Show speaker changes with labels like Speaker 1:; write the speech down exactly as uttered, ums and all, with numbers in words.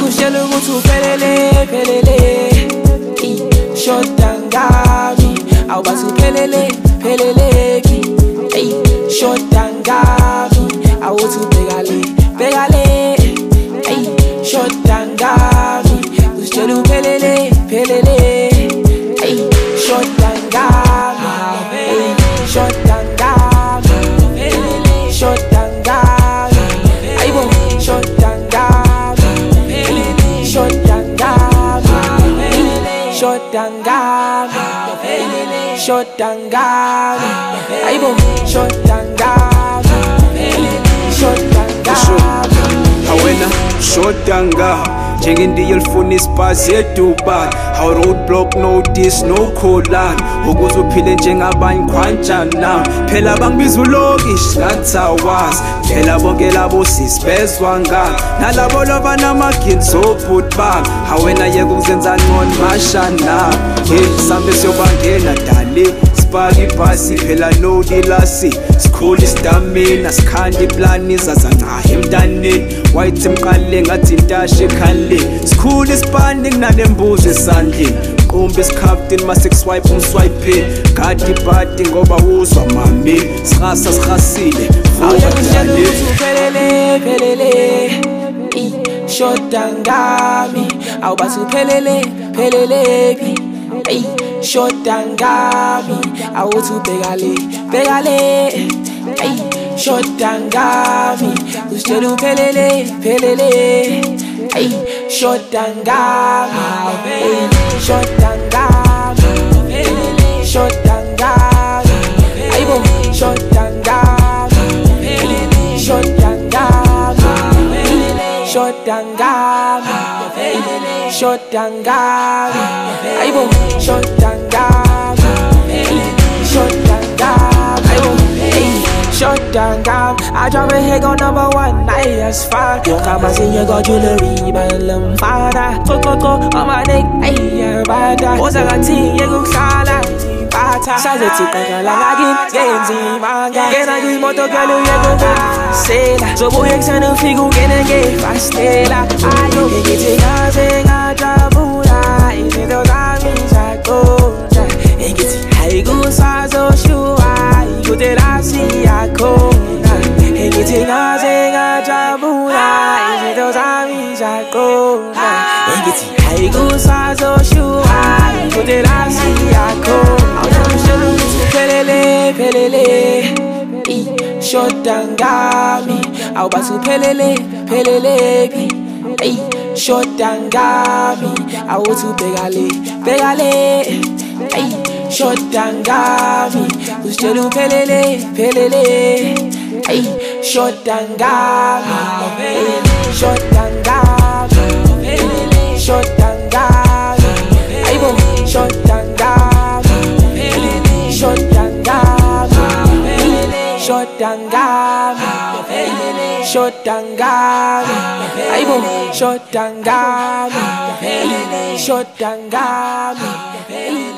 Speaker 1: Uzitshela ukuthi uphelele, phelele, shoda ngami. Awubathi uphelele, pheleleki, shoda ngami. Awuthi ubheka le, bheka le, shoda ngami. Uzitshela uphelele, phelele, shoda ngami, shoda ngami, shoda ngami, ayibo, shoda ngami, shoda ngami, shoda ngami, shoda ngami, ayibo, shoda ngami, shoda ngami.
Speaker 2: Hawena shoda ngami njengendiya elifuna ispazi eDubai. How roadblock no this no colon ukuze uphile njengabanye khwanjana. Phela bangibiza ulokish ngathi awazi, phela bonke labo sisibezwa ngami nalabo labanamagini sobhuti bami. Hawena yeke ukuzenza ngcono mashana, hey sambe siyobangena dali sipaka ibhasi phela no dilasi. Sikhula istamina sikhanda iplani zazancahe emntaneni wayithi emqalile ngathi intashe ekhali. Sikhula isipani kunanembuzo esandleni, qumbi isikhaftin mase kuswipe umswipe. Gadi ibhadi ngoba uzwa mami sikhasa sikhasile.
Speaker 1: Uzitshela ukuthi uphelele, phelele, shoda ngami. Awubathi uphelele, pheleleki, shoda ngami. Awuthi ubheka le, bheka le, shoda ngami. Uzitshela uphelele, phelele, shoda ngami, shoda ngami, shoda ngami, ayibo, shoda ngami, shoda ngami, shoda ngami, shoda ngami, ayibo, shoda ngami, shoda ngami, ayibo, shoda ngami. I drop a hit on number one, night that's fine. Yung kamasin niya got jewelry, balang fada. Koko on my neck, ay, yeah, bada. Osa ka ting, yeah, kuksala, di bata. Saze tika ka lang agin, genzi manga. Kena gui moto kalu, yeah, kuka sela. So buyek sa nung figu, kena ge fastela. Ayo, higiti ka zinga jabura. Inito kami sa kota. Higiti haigu sa so shua. Ikuti rasi ako. Higiti nga zinga jabura. Inito kami sa kota. Higiti haigu sa so shua. Ikuti rasi ako. Uzitshela ukuthi uphelele, phelele, shoda ngami. Awubathi uphelele, pheleleki, shoda ngami. Awuthi ubheka le, bheka le, shoda ngami. Uzitshela uphelele, phelele, shoda ngami, shoda ngami, shoda ngami, ayibo, shoda ngami, shoda ngami, shoda ngami, shoda ngami, ayibo, shoda ngami, shoda ngami.